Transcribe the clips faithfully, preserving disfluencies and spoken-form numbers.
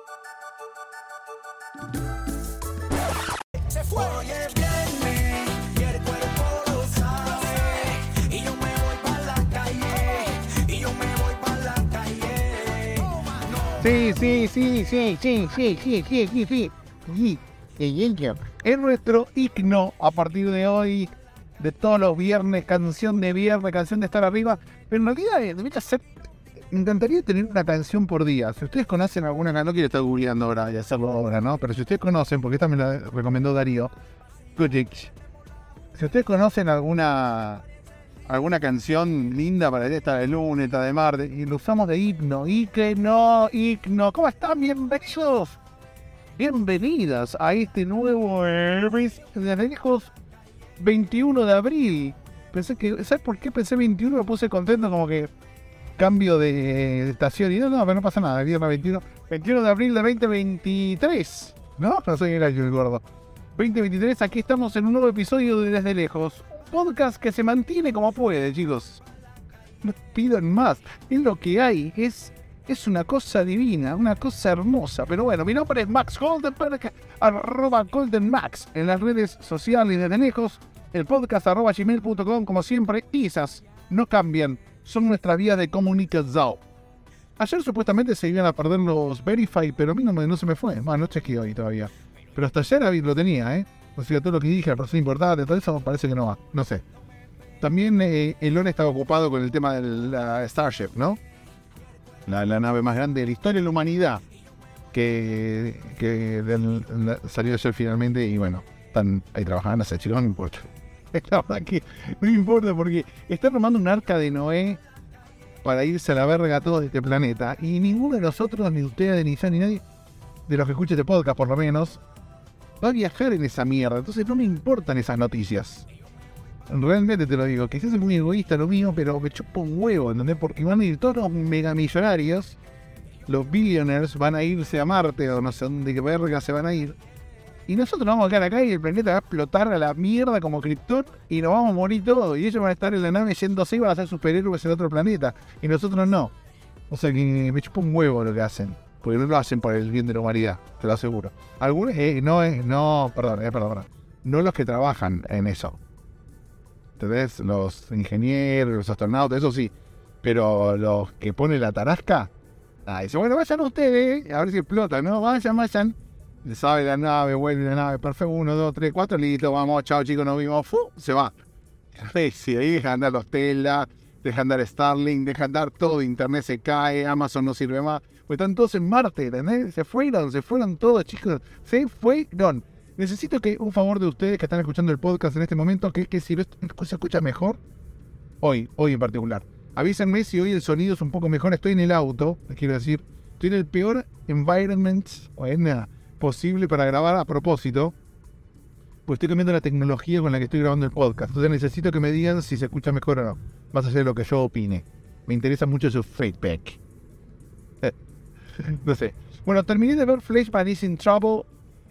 Se fue. Hoy es viernes y el cuerpo lo sabe. Y yo me voy para la calle. Y yo me voy para la calle. No. Sí, sí, sí, sí, sí, sí, sí, sí, sí, sí. Sí, sí, sí. Es nuestro himno a partir de hoy, de todos los viernes, canción de viernes, canción de estar arriba. Pero en realidad debería ser, me encantaría tener una canción por día. Si ustedes conocen alguna canción, no quiero estar googleando ahora y hacerlo ahora, ¿no? Pero si ustedes conocen, porque esta me la recomendó Darío Kujic, si ustedes conocen alguna alguna canción linda para esta de lunes, esta de martes, y lo usamos de himno, y que no, himno, ¿cómo están? Bienvenidos, bienvenidas a este nuevo de lejos veintiuno de abril. Pensé que, ¿sabes por qué pensé veintiuno? Me puse contento, como que cambio de, de estación, y no, no, pero no pasa nada, viernes veintiuno, veintiuno de abril de veinte veintitrés, ¿no? No soy el año el gordo. veinte veintitrés, aquí estamos en un nuevo episodio de Desde Lejos. Podcast que se mantiene como puede, chicos. No pidan más. Es lo que hay. Es, es una cosa divina, una cosa hermosa. Pero bueno, mi nombre es Max Goldenberg, arroba GoldenMax en las redes sociales Desde Lejos. El podcast arroba gmail punto com, como siempre. Y esas no cambian. Son nuestras vías de comunicación. Ayer supuestamente se iban a perder los Verify, pero a mí no, me, no se me fue. Más no chequeé hoy todavía. Pero hasta ayer lo tenía, ¿eh? O sea, todo lo que dije, la persona importante, todo eso parece que no va. No sé. También eh, Elon estaba ocupado con el tema de la Starship, ¿no? La, la nave más grande de la historia de la humanidad. Que, que del, la, salió ayer finalmente y bueno, están ahí trabajando, no sé, chicos, no importa. La verdad que no importa porque están armando un arca de Noé para irse a la verga a todos de este planeta. Y ninguno de nosotros, ni ustedes, ni yo, ni nadie, de los que escuchen este podcast por lo menos, va a viajar en esa mierda. Entonces no me importan esas noticias. Realmente te lo digo, que es muy egoísta lo mío, pero me chupa un huevo, ¿entendés? Porque van a ir todos los megamillonarios, los billionaires van a irse a Marte o no sé dónde qué verga se van a ir. Y nosotros nos vamos a quedar acá y el planeta va a explotar a la mierda como Krypton y nos vamos a morir todos. Y ellos van a estar en la nave yéndose y van a ser superhéroes en otro planeta. Y nosotros no. O sea que me chupa un huevo lo que hacen. Porque no lo hacen por el bien de la humanidad, te lo aseguro. Algunos, eh, no, eh, no, perdón, eh, perdón, perdón. No los que trabajan en eso. ¿Entendés? Los ingenieros, los astronautas, eso sí. Pero los que ponen la tarasca, ah, dicen, bueno, vayan ustedes, a ver si explota, ¿no? Vayan, vayan. Sabe la nave, vuelve la nave, perfecto, uno, dos, tres, cuatro, listo, vamos, chao chicos, nos vimos, ¡fu! Se va. Sí, ahí dejan andar los Tesla, dejan andar Starlink, dejan andar todo, internet se cae, Amazon no sirve más. Pues están todos en Marte, ¿entendés? Se fueron, se fueron todos, chicos. Se fueron. Necesito que un favor de ustedes que están escuchando el podcast en este momento, que, que si lo, se escucha mejor, hoy, hoy en particular. Avísenme si hoy el sonido es un poco mejor. Estoy en el auto, les quiero decir. Estoy en el peor environment o en nada posible para grabar a propósito. Pues estoy cambiando la tecnología con la que estoy grabando el podcast. Entonces necesito que me digan si se escucha mejor o no. Más allá de lo que yo opine. Me interesa mucho su feedback. Eh. No sé. Bueno, terminé de ver Flash by Is in Trouble.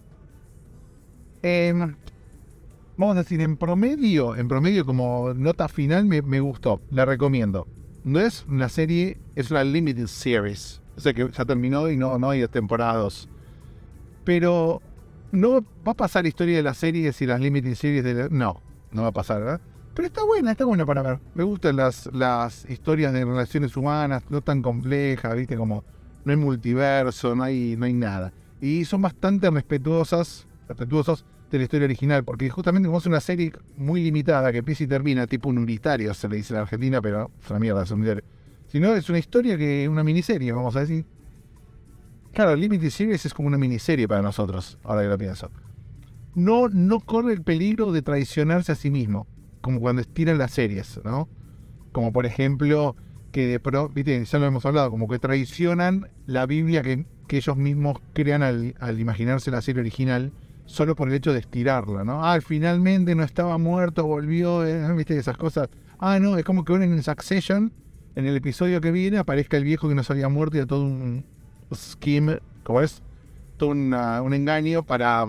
Eh, vamos a decir, en promedio, en promedio como nota final me, me gustó. La recomiendo. No es una serie, es una limited series. O sea que ya terminó y no, no hay temporadas. Pero no va a pasar la historia de las series y las limited series de la... No, no va a pasar, ¿verdad? Pero está buena, está buena para ver. Me gustan las, las historias de relaciones humanas, no tan complejas, ¿viste? Como no hay multiverso, no hay, no hay nada. Y son bastante respetuosas, respetuosos de la historia original, porque justamente como es una serie muy limitada, que empieza y termina, tipo un unitario, se le dice en Argentina, pero es una mierda, es un unitario. Si no, es una historia que una miniserie, vamos a decir. Claro, Limited Series es como una miniserie para nosotros, ahora que lo pienso. No, no corre el peligro de traicionarse a sí mismo, como cuando estiran las series, ¿no? Como por ejemplo, que de pro, viste, ya lo hemos hablado, como que traicionan la Biblia que, que ellos mismos crean al, al imaginarse la serie original, solo por el hecho de estirarla, ¿no? Ah, finalmente no estaba muerto, volvió, ¿eh? ¿Viste? Esas cosas. Ah, no, es como que en Succession, en el episodio que viene, aparezca el viejo que no se había muerto y a todo un scheme, ¿cómo es? Todo una, un engaño para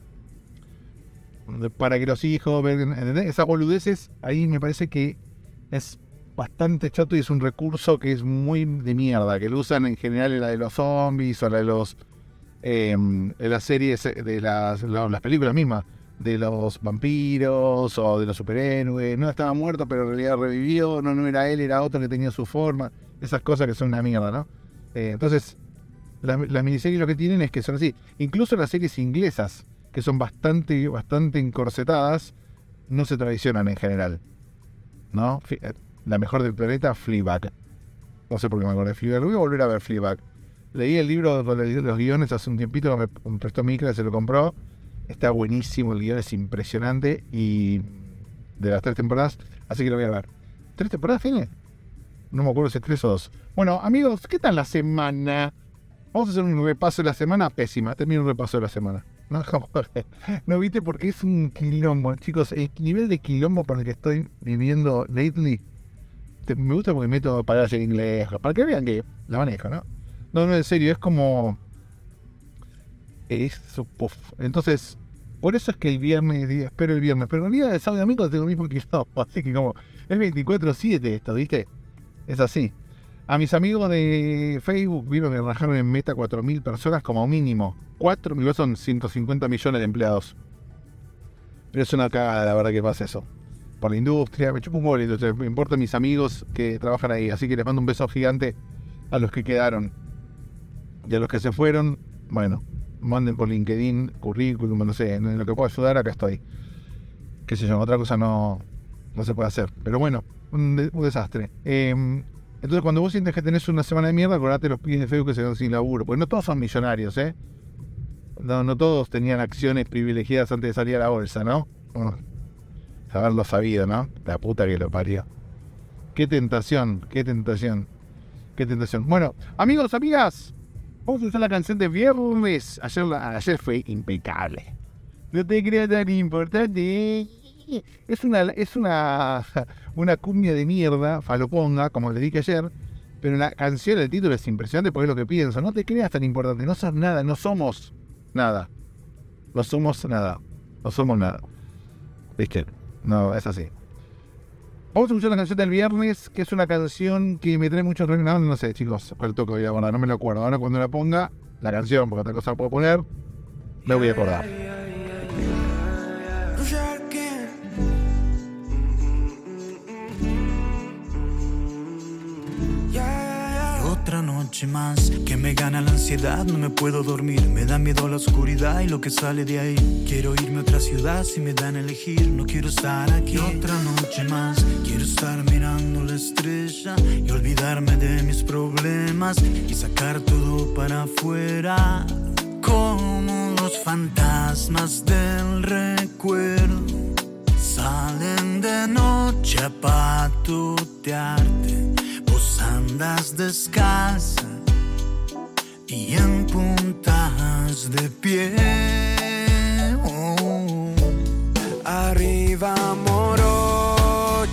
para que los hijos vean, ¿entendés? Esas boludeces, ahí me parece que es bastante chato y es un recurso que es muy de mierda, que lo usan en general en la de los zombies o la de los eh, en las series de las, las películas mismas, de los vampiros o de los superhéroes. No estaba muerto, pero en realidad revivió. No, no era él, era otro que tenía su forma. Esas cosas que son una mierda, ¿no? Eh, entonces, las, las miniseries lo que tienen es que son así. Incluso las series inglesas, que son bastante, bastante encorsetadas, no se traicionan en general, ¿no? La mejor del planeta, Fleabag. No sé por qué me acordé de Fleabag. Voy a volver a ver Fleabag. Leí el libro con los guiones hace un tiempito, me prestó Micra, se lo compró. Está buenísimo, el guión es impresionante y de las tres temporadas, así que lo voy a ver. ¿Tres temporadas tiene? No me acuerdo si es tres o dos. Bueno, amigos, ¿qué tal la semana? Vamos a hacer un repaso de la semana. Pésima, termino un repaso de la semana. No, no viste porque es un quilombo, chicos. El nivel de quilombo para el que estoy viviendo lately, te, me gusta porque meto palabras en inglés, para que vean que la manejo, ¿no? No, no, en serio, es como... Eso, puff. Entonces, por eso es que el viernes, espero el viernes, pero el día de sábado y domingo tengo lo mismo que yo, así que como es veinticuatro siete esto, ¿viste? Es así. A mis amigos de Facebook vieron que rajaron en Meta cuatro mil personas como mínimo. cuatro mil son ciento cincuenta millones de empleados. Pero es una cagada, la verdad, que pasa eso. Por la industria, me chupo un boleto, me importan mis amigos que trabajan ahí, así que les mando un beso gigante a los que quedaron. Y a los que se fueron, bueno, manden por LinkedIn, currículum, no sé, en lo que pueda ayudar, acá estoy. Qué sé yo, otra cosa no, no se puede hacer. Pero bueno, un, de, un desastre. Eh, entonces, cuando vos sientes que tenés una semana de mierda, acordate los pibes de Facebook que se quedan sin laburo. Porque no todos son millonarios, ¿eh? No, no todos tenían acciones privilegiadas antes de salir a la bolsa, ¿no? Bueno, haberlo sabido, ¿no? La puta que lo parió. Qué tentación, qué tentación, qué tentación. Bueno, amigos, amigas, vamos a usar la canción de viernes. Ayer, la, ayer fue impecable. No te creas tan importante. Es una, es una, una cumbia de mierda, faloponga, como les dije ayer. Pero la canción, el título es impresionante porque es lo que pienso. No te creas tan importante. No sos nada, no somos nada. No somos nada. No somos nada. ¿Viste? No, es así. Vamos a escuchar la canción del viernes, que es una canción que me trae mucho recuerdos. No, no sé, chicos, cuál toco hoy ahora, no me lo acuerdo. Ahora cuando la ponga, la canción, porque otra cosa la puedo poner, me voy a acordar. Otra noche más que me gana la ansiedad, no me puedo dormir, me da miedo la oscuridad y lo que sale de ahí. Quiero irme a otra ciudad si me dan a elegir, no quiero estar aquí. Otra noche más, quiero estar mirando la estrella y olvidarme de mis problemas y sacar todo para afuera, como los fantasmas del recuerdo. Salen de noche a patotearte. Andas descalza y en puntas de pie. Oh. Arriba morocha,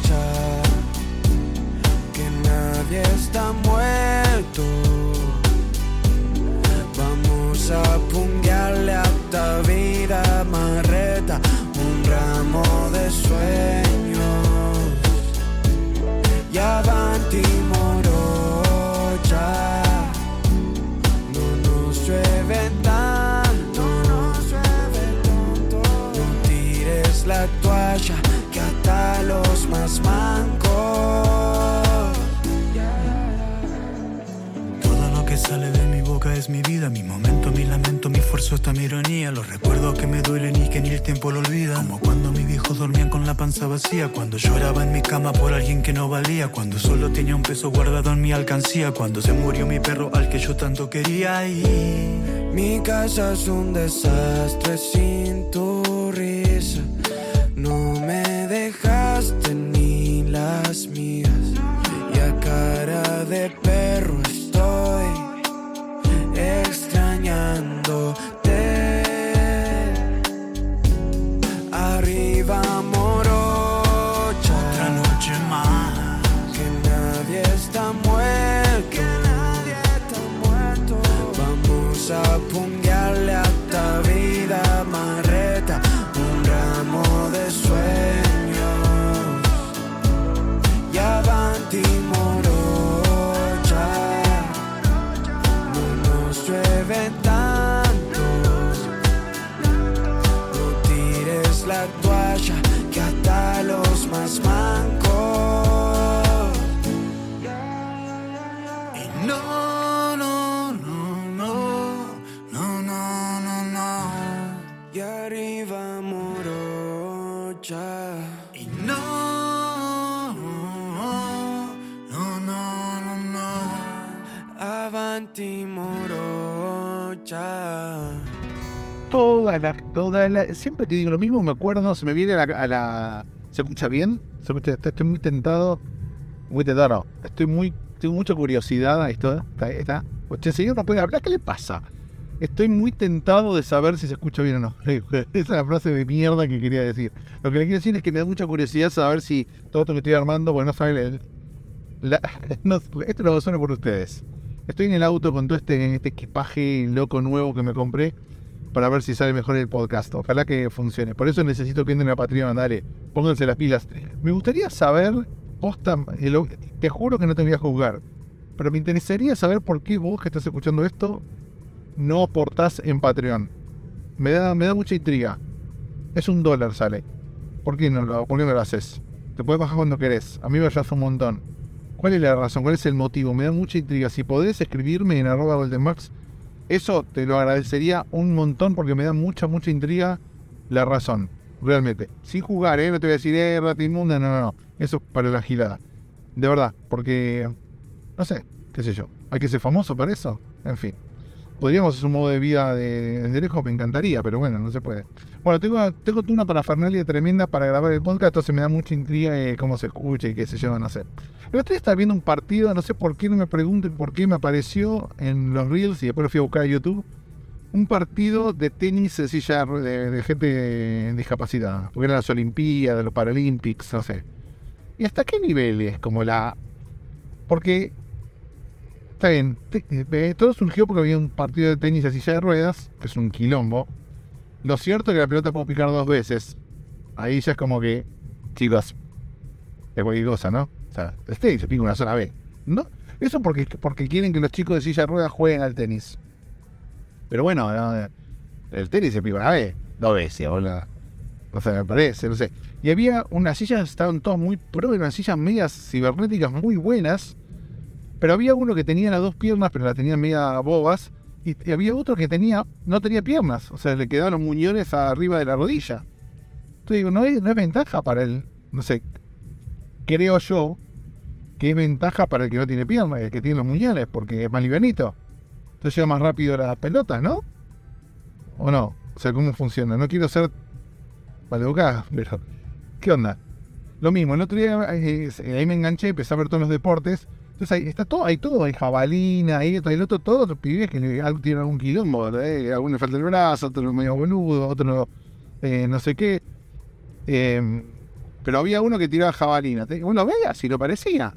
que nadie está muerto. Vamos a punguearle a esta vida marreta un ramo de sueños. Y avanti morocha, no nos llueve tanto, no nos llueve tanto. No tires la toalla, que hasta los más mancos. Todo lo que sale de mi boca es mi vida, mi momento, mi lamento, mi esfuerzo, hasta mi ironía. Los recuerdos que me duelen y que ni el tiempo lo olvida. Como cuando mis viejos dormían con la panza vacía, cuando lloraba en mi cama por alguien que no valía, cuando solo tenía un peso guardado en mi alcancía, cuando se murió mi perro al que yo tanto quería. Y mi casa es un desastre sin tu risa. No me dejaste ni las mías. Y a cara de perro estoy extrañándote. Arriba morocha, otra noche más, que nadie está muerto, que nadie está muerto. Vamos a punguearle a esta vida marreta un ramo de sueños. Y avanti morocha, no nos llueve tanto. Ya. Toda la, toda la, siempre te digo lo mismo, me acuerdo, se me viene a la, a la ¿se escucha bien? ¿Se escucha? Estoy, estoy muy tentado, muy tentado, estoy muy, tengo mucha curiosidad, ahí está, está, está. Usted señor no puede hablar, ¿qué le pasa? Estoy muy tentado de saber si se escucha bien o no. Esa es la frase de mierda que quería decir. Lo que le quiero decir es que me da mucha curiosidad saber si todo esto que estoy armando, bueno, no saben, el, la, no, esto lo suena por ustedes. Estoy en el auto con todo este, este equipaje loco nuevo que me compré para ver si sale mejor el podcast. Ojalá que funcione. Por eso necesito que entren a Patreon. Dale, pónganse las pilas. Me gustaría saber, posta, el, te juro que no te voy a juzgar, pero me interesaría saber por qué vos que estás escuchando esto no aportás en Patreon. Me da, me da mucha intriga. Es un dólar sale. ¿Por qué no lo, por qué no lo haces? Te puedes bajar cuando querés. A mí me vayas un montón. ¿Cuál es la razón? ¿Cuál es el motivo? Me da mucha intriga. Si podés escribirme en arroba goldenmax, eso te lo agradecería un montón porque me da mucha, mucha intriga la razón. Realmente. Sin jugar, ¿eh? No te voy a decir, eh, rata inmunda. No, no, no. Eso es para la gilada. De verdad. Porque, no sé, qué sé yo. ¿Hay que ser famoso para eso? En fin. Podríamos hacer un modo de vida de, de lejos, me encantaría, pero bueno, no se puede. Bueno, tengo, tengo una parafernalia tremenda para grabar el podcast, entonces me da mucha intriga eh, cómo se escucha y qué sé yo, no sé. El otro día estaba viendo un partido, no sé por qué, no me pregunten por qué me apareció en los Reels y después lo fui a buscar a YouTube. Un partido de tenis de silla de, de gente discapacitada, porque eran las Olimpiadas, los Paralympics, no sé. ¿Y hasta qué nivel es como la...? Porque... Está bien, te, eh, todo surgió porque había un partido de tenis a silla de ruedas, que es un quilombo. Lo cierto es que la pelota puede picar dos veces. Ahí ya es como que, chicos, es cualquier cosa, ¿no? O sea, el tenis se pica una sola vez, ¿no? Eso porque, porque quieren que los chicos de silla de ruedas jueguen al tenis. Pero bueno, ¿no? El tenis se pica una vez, dos veces, boludo. O sea, me parece, no sé. Y había unas sillas, estaban todas muy pro, unas sillas medias cibernéticas muy buenas. Pero había uno que tenía las dos piernas, pero las tenía media bobas. Y, y había otro que tenía no tenía piernas. O sea, le quedaban los muñones arriba de la rodilla. Entonces digo, no es, no es ventaja para el... No sé, creo yo que es ventaja para el que no tiene piernas, el que tiene los muñones, porque es más livianito. Entonces llega más rápido las pelotas, ¿no? ¿O no? O sea, ¿cómo funciona? No quiero ser maleducado, pero... ¿Qué onda? Lo mismo, el otro día eh, ahí me enganché, empecé a ver todos los deportes. Entonces ahí está todo, hay todo, hay jabalina, ahí está el otro, todos los pibes que le, tienen algún quilombo, ¿eh? Alguno le falta el brazo, otro medio boludo, otro eh, no sé qué. Eh, pero había uno que tiraba jabalina. Uno veía, si lo parecía,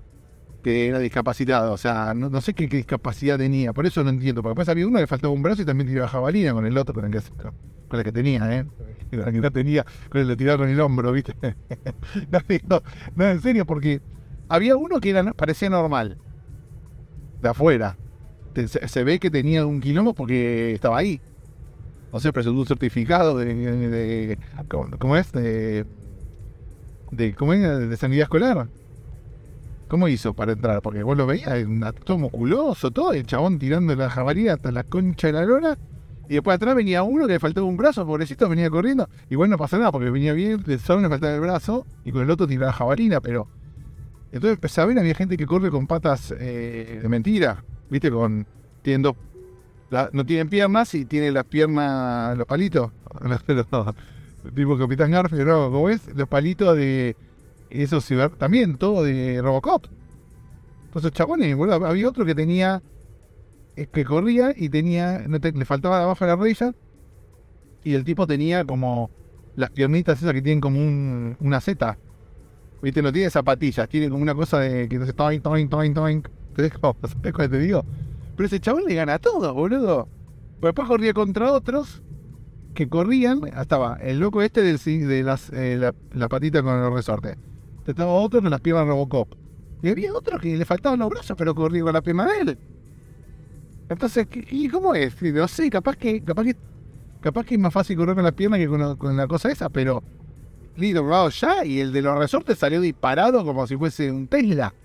que era discapacitado. O sea, no, no sé qué, qué discapacidad tenía, por eso no entiendo. Porque después había uno que le faltaba un brazo y también tiraba jabalina con el otro, con el que, con el que tenía, ¿eh? Con el que no tenía, con el que tiraron el hombro, ¿viste? no, no, no, en serio, porque... Había uno que era, parecía normal, de afuera. Se, se ve que tenía un quilombo porque estaba ahí. O sea, presentó un certificado de, de, de ¿cómo es? De, de, ¿cómo es? De sanidad escolar. ¿Cómo hizo para entrar? Porque vos lo veías, todo musculoso, todo, el chabón tirando la jabalina hasta la concha de la lora. Y después atrás venía uno que le faltaba un brazo, pobrecito, venía corriendo. Igual no pasa nada, porque venía bien, solo le faltaba el brazo, y con el otro tiraba jabalina, pero... Entonces empecé a ver, había gente que corre con patas eh, de mentira, ¿viste? Con tienen dos, la, no tienen piernas y tienen las piernas, los palitos, no, tipo Capitán Garfield, ¿no? ¿Cómo es? Los palitos de esos ciber, también todo de Robocop. Entonces chabones, boludo, había otro que tenía, que corría y tenía, no te, le faltaba abajo de la rodilla y el tipo tenía como las piernitas esas que tienen como un, una zeta. Viste, no tiene zapatillas, tiene como una cosa de que no sé, toing, toing, toing, toing. ¿Sabes cómo te digo? Pero ese chabón le gana a todo, boludo. Pero después corría contra otros que corrían. Estaba el loco este del, de las, eh, la, la patita con el resorte. Estaba otro con las piernas Robocop. Y había otro que le faltaban los brazos, pero corría con la pierna de él. Entonces, ¿y cómo es? No sé, capaz que, capaz que, capaz que es más fácil correr con las piernas que con, con la cosa esa, pero... Listo, probado ya, y el de los resortes salió disparado como si fuese un Tesla.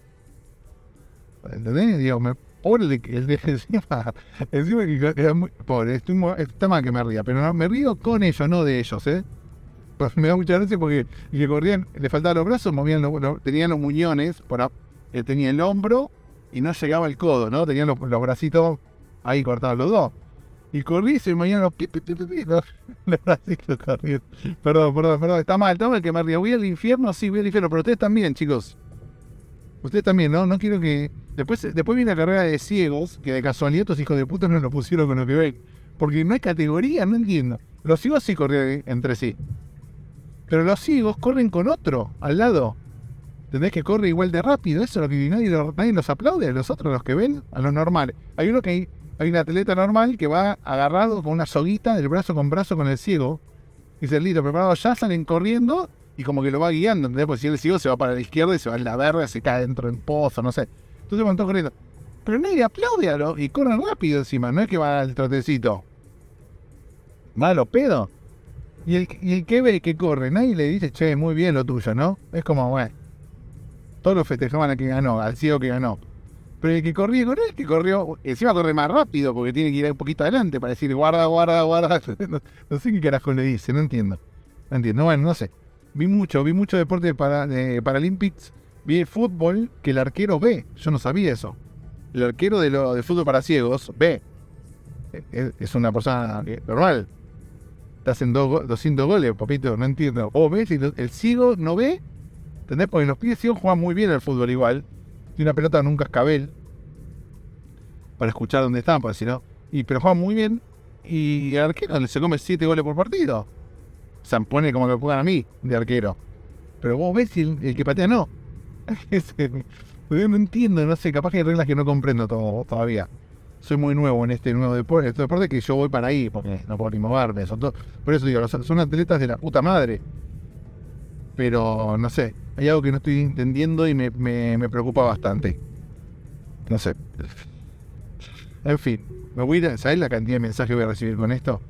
¿Entendés? Digo, me, pobre el de, el de encima, encima que era muy pobre, estoy, está mal que me ría, pero no, me río con ellos, no de ellos, ¿eh? Pues me da mucha gracia porque le corrían, le faltaban los brazos, movían los, los, tenían los muñones, por, eh, tenía el hombro y no llegaba el codo, ¿no? Tenían los, los bracitos ahí cortados los dos. Y corrí y se me iban los pi, pi, pi, pi, pi, los, los bracitos corriendo. Perdón, perdón, perdón. Está mal, está mal que me ría. Voy al infierno, sí, voy al infierno. Pero ustedes también, chicos. Ustedes también, ¿no? No quiero que... Después después viene la carrera de ciegos, que de casualidad estos hijos de puta no lo pusieron con lo que ven. Porque no hay categoría, no entiendo. Los ciegos sí corren entre sí. Pero los ciegos corren con otro, al lado. ¿Entendés? Que corre igual de rápido. Eso es lo que nadie, nadie los aplaude. A los otros, los que ven, a los normales. Hay uno que hay... Hay un atleta normal que va agarrado con una soguita del brazo con brazo con el ciego. Y dice, listo, preparado, ya salen corriendo y como que lo va guiando, ¿entendés? Porque si el ciego se va para la izquierda y se va en la verga, se cae dentro del pozo, no sé. Entonces van todos corriendo. Pero nadie aplaude a lo, y corren rápido encima, no es que va al trotecito. Va a lo pedo. Y el, y el que ve que corre, nadie le dice, che, muy bien lo tuyo, ¿no? Es como, bueno, todos lo festejaban al que ganó, al ciego que ganó. Pero el que corría con él, que corrió, encima corre más rápido porque tiene que ir un poquito adelante para decir guarda, guarda, guarda. No, no sé qué carajo le dice, no entiendo. No entiendo, bueno, no sé. Vi mucho, vi mucho deporte para, de Paralympics, vi el fútbol que el arquero ve, yo no sabía eso. El arquero de, lo, de fútbol para ciegos ve. Es, es una persona normal. Te hacen dos, doscientos goles, papito, no entiendo. O ves, y el ciego no ve, ¿entendés? Porque los pibes ciegos juegan muy bien al fútbol igual. Tiene una pelota en un cascabel para escuchar dónde están, porque si no. Y, pero juega muy bien. Y el arquero se come siete goles por partido. O sea, pone como que me juegan a mí de arquero. Pero vos ves y el, el que patea no. Yo no entiendo, no sé, capaz que hay reglas que no comprendo todo, todavía. Soy muy nuevo en este nuevo deporte. Este deporte que yo voy para ahí, porque no puedo ni moverme. Son todo, por eso digo, son atletas de la puta madre. Pero no sé, hay algo que no estoy entendiendo y me, me, me preocupa bastante. No sé. En fin, me voy a, ¿sabés la cantidad de mensajes que voy a recibir con esto?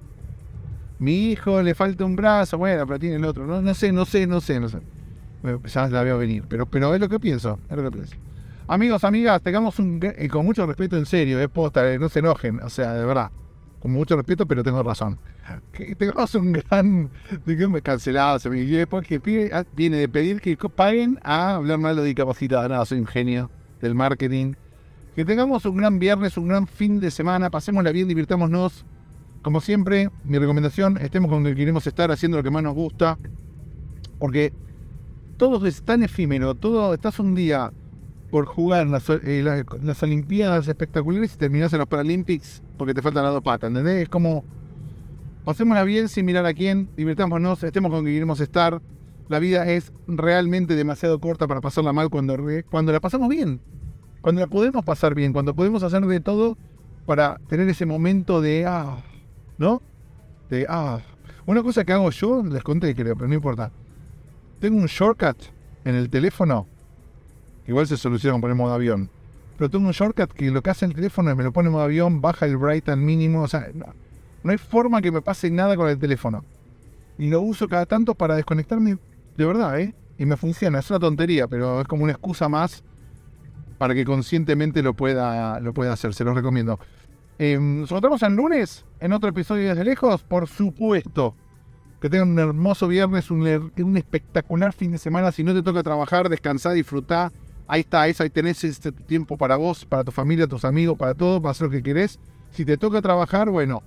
Mi hijo le falta un brazo, bueno, pero tiene el otro. No, no sé, no sé, no sé, no sé. Ya la veo venir, pero, pero es lo que pienso, es lo que pienso. Amigos, amigas, tengamos un, eh, con mucho respeto, en serio, es posta, eh, no se enojen, o sea, de verdad. Con mucho respeto, pero tengo razón. Que tengamos un gran... Digamos, cancelado. Se me, y después que pide, viene de pedir que paguen a hablar mal de discapacitados. Nada, soy un genio del marketing. Que tengamos un gran viernes, un gran fin de semana. Pasémosla bien, divirtámonos. Como siempre, mi recomendación, estemos con el que queremos estar, haciendo lo que más nos gusta. Porque todo es tan efímero. Todo, estás un día por jugar las, eh, las, las Olimpiadas espectaculares y terminás en los Paralympics porque te faltan las dos patas, ¿entendés? Es como, pasémosla bien sin mirar a quién, divirtámonos, estemos con quien queremos estar. La vida es realmente demasiado corta para pasarla mal cuando, cuando la pasamos bien, cuando la podemos pasar bien, cuando podemos hacer de todo para tener ese momento de, ah, ¿no? De, ah, una cosa que hago yo, les conté creo, pero no importa. Tengo un shortcut en el teléfono. Igual se soluciona con poner modo avión. Pero tengo un shortcut que lo que hace el teléfono es me lo pone en modo avión, baja el bright al mínimo. O sea, no, no hay forma que me pase nada con el teléfono. Y lo uso cada tanto para desconectarme de verdad, ¿eh? Y me funciona. Es una tontería, pero es como una excusa más para que conscientemente lo pueda, lo pueda hacer. Se los recomiendo. Eh, nos encontramos el lunes en otro episodio Desde Lejos. Por supuesto. Que tengan un hermoso viernes, un, un espectacular fin de semana. Si no te toca trabajar, descansar, disfrutar. Ahí está, eso, ahí tenés este tiempo para vos, para tu familia, tus amigos, para todo, para hacer lo que querés. Si te toca trabajar, bueno,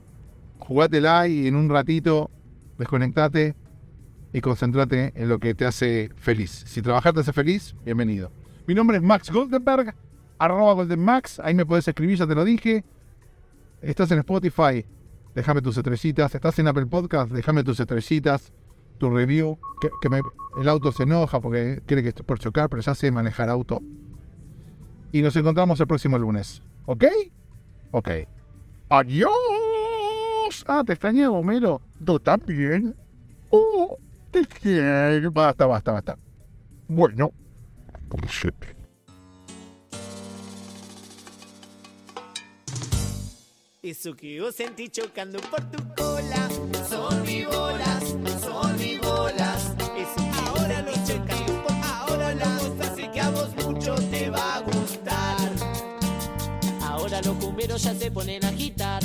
jugátela y en un ratito desconectate y concentrate en lo que te hace feliz. Si trabajar te hace feliz, bienvenido. Mi nombre es Max Goldenberg, arroba GoldenMax, ahí me podés escribir, ya te lo dije. Estás en Spotify, déjame tus estrellitas. Estás en Apple Podcast, déjame tus estrellitas. Tu review, que, que me, el auto se enoja porque cree que estoy por chocar, pero ya sé manejar auto. Y nos encontramos el próximo lunes. ¿Ok? Ok. ¡Adiós! Ah, te extrañé, Homero. ¿Tú también? Oh, te quiero. Basta, basta, basta. Bueno. Shit. Eso que yo sentí chocando por tu cola son mis bolas, son mis bolas. Eso que ahora lo chocando por ahora lo gozas y que a vos mucho te va a gustar. Ahora los cumberos ya se ponen a agitar.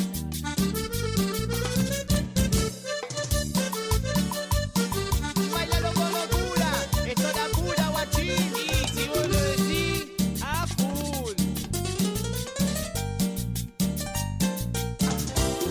Bailalo con locura, esto es la pura guachín. Y si vos lo decís, a full.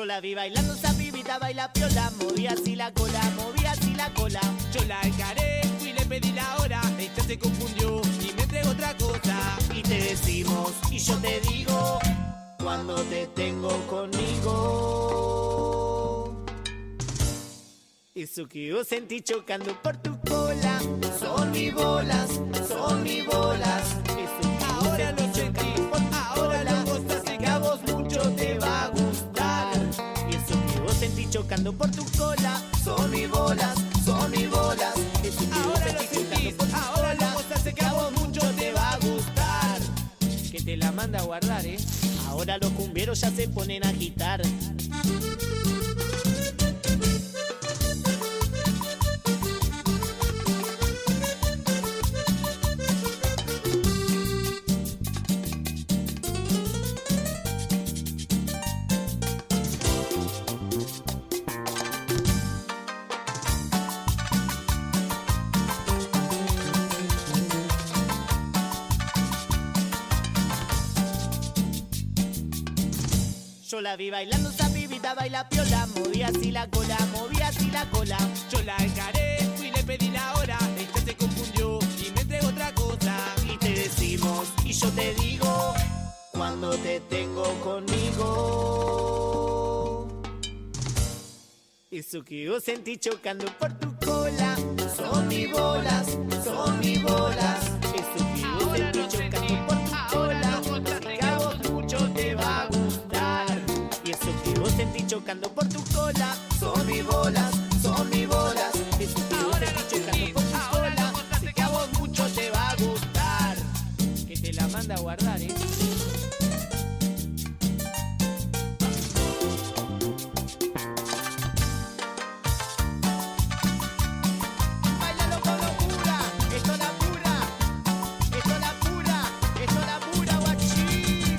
Yo la vi bailando, esa pibita baila piola, movía así la cola, movía así la cola. Yo la encaré, fui y le pedí la hora, ella se confundió y me entregó otra cosa. Y te decimos, y yo te digo, cuando te tengo conmigo. Eso que vos sentí chocando por tu cola, son mis bolas, son mis bolas. Eso que vos Ahora lo sentí sentí, chocando por tu ahora cola, lo gozas, sé que a vos mucho te va a gustar. Y eso que vos sentí chocando por tu cola, son mis bolas, son mis bolas. Eso que vos ahora lo sentí sentís, chocando por tu ahora lo cola, gozas, sé que a vos mucho te va a gustar. que te la manda a guardar, eh. Ahora los cumbieros ya se ponen a agitar. Yo la vi bailando, esa pibita baila piola, movía así la cola, movía así la cola. Yo la encaré, fui y le pedí la hora, ella se confundió y me entregó otra cosa. Y te decimos, y yo te digo, cuando te tengo conmigo. Eso que vos sentí chocando por tu cola, son mis bolas, son mis bolas. Eso que vos Ahora sentí lo sentí, chocando por tu ahora cola, lo gozas, sé que a vos mucho te va a gustar. Y eso que vos sentí chocando por tu cola, son mis bolas, son mis bolas. Eso que vos Ahora lo sentí chocando sentís, por tu ahora lo cola, gozas, sé que a vos mucho te va a gustar. Que te la manda a guardar, eh. Báilalo con locura, esto es la pura, esto es la pura, esto es la pura, guachín.